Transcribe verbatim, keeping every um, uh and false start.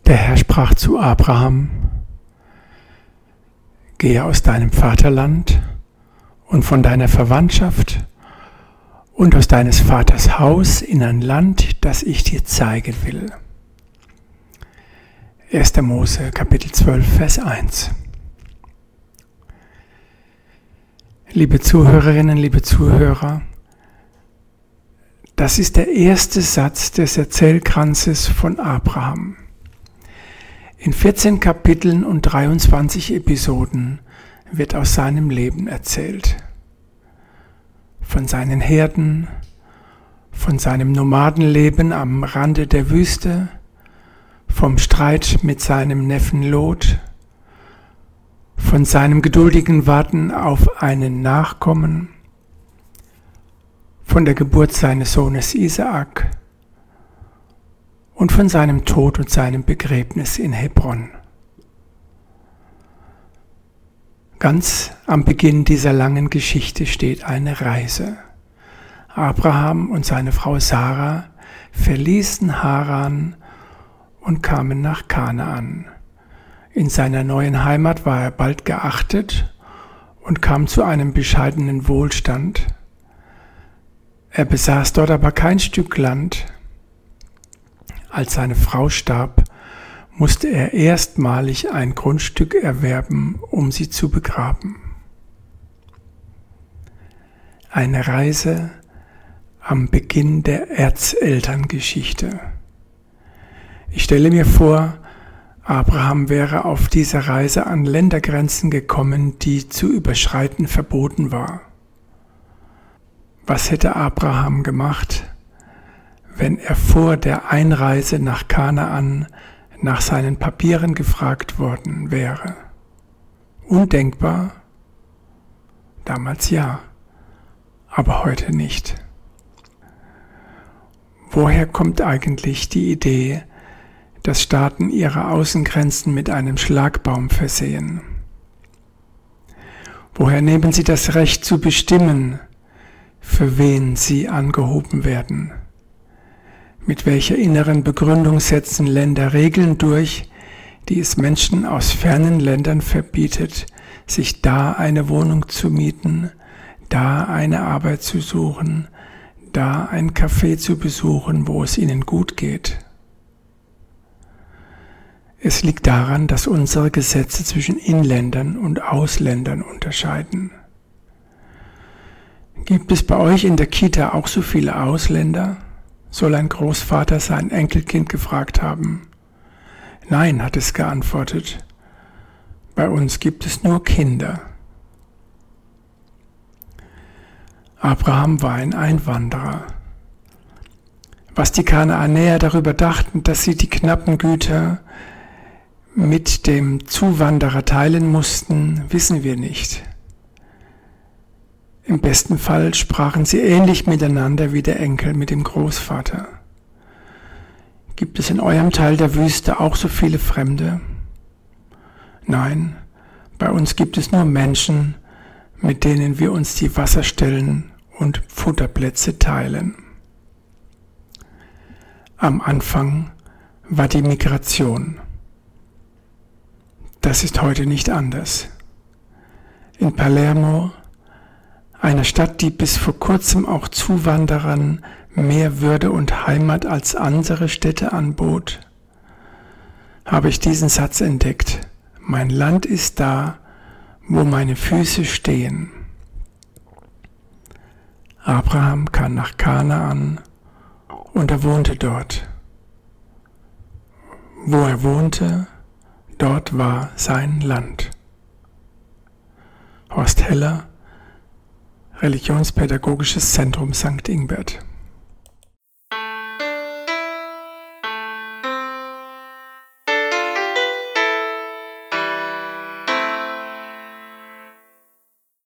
Der Herr sprach zu Abraham: Gehe aus deinem Vaterland und von deiner Verwandtschaft und aus deines Vaters Haus in ein Land, das ich dir zeigen will. erster Mose, Kapitel zwölf, Vers eins. Liebe Zuhörerinnen, liebe Zuhörer, das ist der erste Satz des Erzählkranzes von Abraham. In vierzehn Kapiteln und dreiundzwanzig Episoden wird aus seinem Leben erzählt. Von seinen Herden, von seinem Nomadenleben am Rande der Wüste, vom Streit mit seinem Neffen Lot, von seinem geduldigen Warten auf einen Nachkommen, von der Geburt seines Sohnes Isaak und von seinem Tod und seinem Begräbnis in Hebron. Ganz am Beginn dieser langen Geschichte steht eine Reise. Abraham und seine Frau Sarah verließen Haran und kamen nach Kanaan. In seiner neuen Heimat war er bald geachtet und kam zu einem bescheidenen Wohlstand. Er besaß dort aber kein Stück Land. Als seine Frau starb, musste er erstmalig ein Grundstück erwerben, um sie zu begraben. Eine Reise am Beginn der Erzelterngeschichte. Ich stelle mir vor, Abraham wäre auf dieser Reise an Ländergrenzen gekommen, die zu überschreiten verboten war. Was hätte Abraham gemacht, wenn er vor der Einreise nach Kanaan nach seinen Papieren gefragt worden wäre? Undenkbar? Damals ja, aber heute nicht. Woher kommt eigentlich die Idee, dass Staaten ihre Außengrenzen mit einem Schlagbaum versehen? Woher nehmen sie das Recht zu bestimmen, für wen sie angehoben werden? Mit welcher inneren Begründung setzen Länder Regeln durch, die es Menschen aus fernen Ländern verbietet, sich da eine Wohnung zu mieten, da eine Arbeit zu suchen, da ein Café zu besuchen, wo es ihnen gut geht? Es liegt daran, dass unsere Gesetze zwischen Inländern und Ausländern unterscheiden. Gibt es bei euch in der Kita auch so viele Ausländer? Soll ein Großvater sein Enkelkind gefragt haben. Nein, hat es geantwortet. Bei uns gibt es nur Kinder. Abraham war ein Einwanderer. Was die Kanaanäer darüber dachten, dass sie die knappen Güter mit dem Zuwanderer teilen mussten, wissen wir nicht. Im besten Fall sprachen sie ähnlich miteinander wie der Enkel mit dem Großvater. Gibt es in eurem Teil der Wüste auch so viele Fremde? Nein, bei uns gibt es nur Menschen, mit denen wir uns die Wasserstellen und Futterplätze teilen. Am Anfang war die Migration. Das ist heute nicht anders. In Palermo, einer Stadt, die bis vor kurzem auch Zuwanderern mehr Würde und Heimat als andere Städte anbot, habe ich diesen Satz entdeckt: Mein Land ist da, wo meine Füße stehen. Abraham kam nach Kanaan und er wohnte dort. Wo er wohnte, dort war sein Land. Horst Heller, Religionspädagogisches Zentrum Sankt Ingbert.